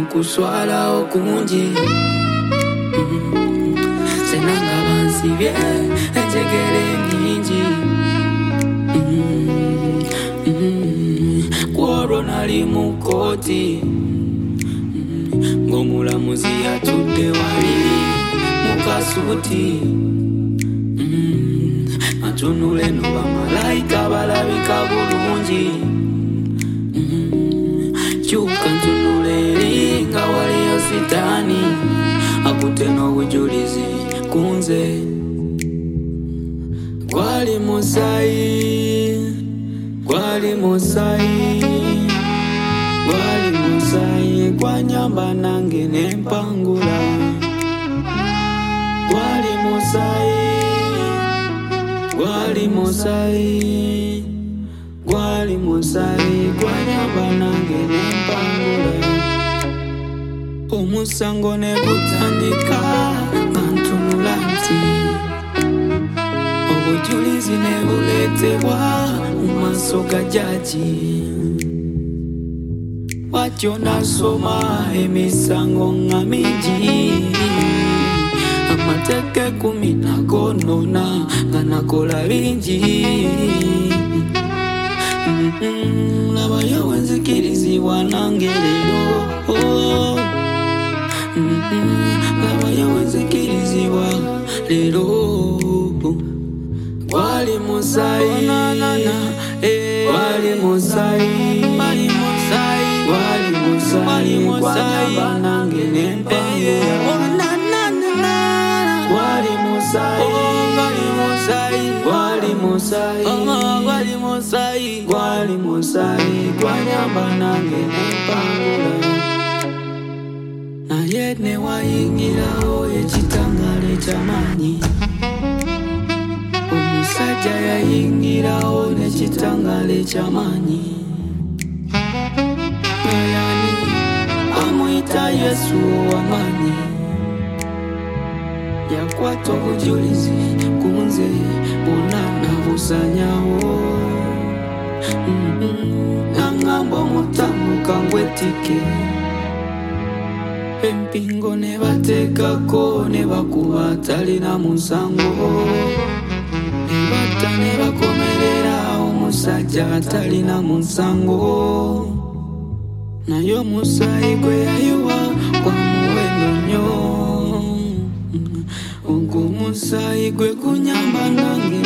kuswala okunji senanga bansibye enjegere nyingi kworo nali mu kkooti ng'omulamuzi yatudde wali mu kasuuti atunula eno bamalayika balabika bulungi kyuka ntunula eri nga waliyo sitaani akutte n'obujulizi kunze gwali musayi gwanyamba nange nempangula gwali musayi gwanyamba nange nempangula omusango ne gutandika kantunula nti obujulizi ne buleetebwa mu maaso ga jaji watyo nasoma emisango nga mingi amateeka 10 nagonona nga nakola bingi labayo wenzikirizibwa nange leero labayo wenzikirizibwa leero gwali musayi gwanyamba nange nempangula gwali musayi gwanyamba nange nempangula naye newayingirawo ekitangale ky'amaanyi omusajja yayingirawo n'ekitangale ky'amaanyi ayani amuyita Yesu ow'amaanyi yakwata obujulizi kunze bonna nabusanyawo nangamba omutambuka ngwetike empingo ne bateekako ne bakuba talina musango ne batta ne bakomerera omusajja atalina musango naye omusaayi gwe yayiwa gwa muwendo nnyo ogwo omusaayi gwe gunyamba nange